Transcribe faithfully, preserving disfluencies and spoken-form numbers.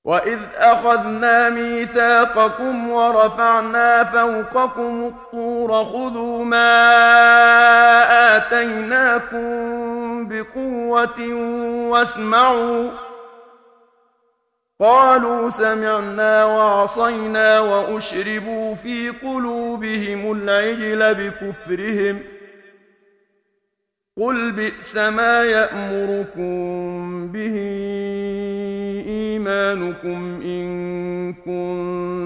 وَإِذْ أَخَذْنَا مِيثَاقَكُمْ وَرَفَعْنَا فَوْقَكُمُ الطُّورَ خُذُوا مَا آتَيْنَاكُمْ بِقُوَّةٍ وَاسْمَعُوا قَالُوا سَمِعْنَا وَعَصَيْنَا وَأُشْرِبُوا فِي قُلُوبِهِمُ الْعِجْلَ بِكُفْرِهِمْ قُلْ بِئْسَ مَا يَأْمُرُكُم بِهِ إِيمَانُكُمْ إِن كُنتُم